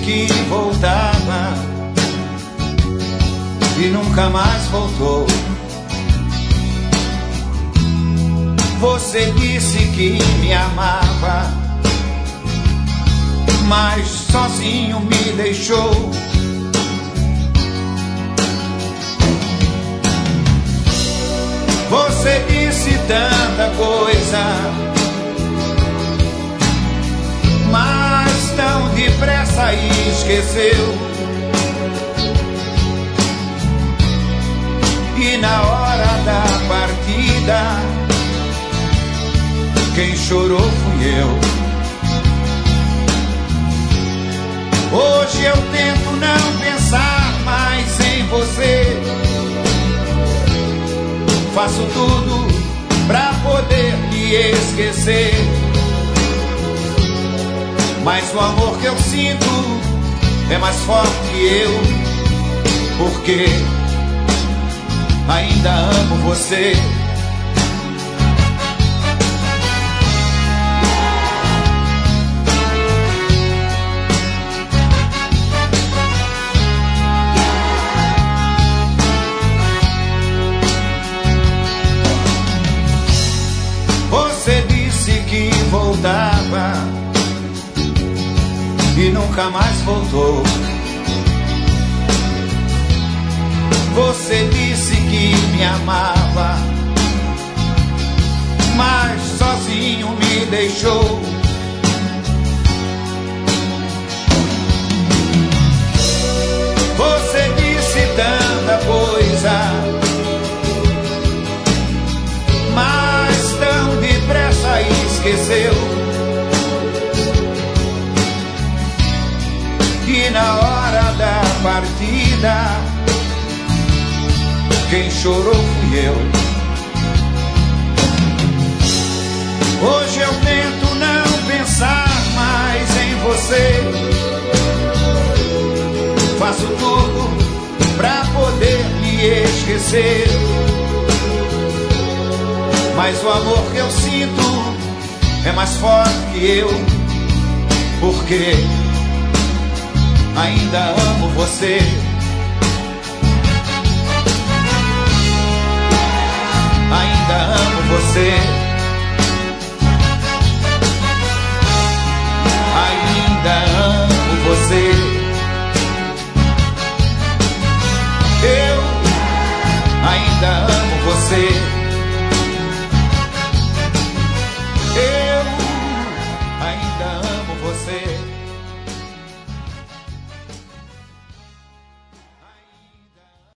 que voltava e nunca mais voltou. Você disse que me amava, mas sozinho me deixou. Você disse tanta coisa, mas tão depressa esqueceu. E na hora da partida, quem chorou fui eu. Hoje eu tento não pensar mais em você. Faço tudo pra poder me esquecer, mas o amor que eu sinto é mais forte que eu, porque ainda amo você. Você disse que voltava e nunca mais voltou. Você disse que me amava, mas sozinho me deixou. Você disse tanta coisa, mas tão depressa esqueceu. E na hora da partida, quem chorou fui eu. Hoje eu tento não pensar mais em você. Faço tudo pra poder me esquecer, mas o amor que eu sinto é mais forte que eu, porque ainda amo você. Ainda amo você. Ainda amo você. Eu ainda amo você.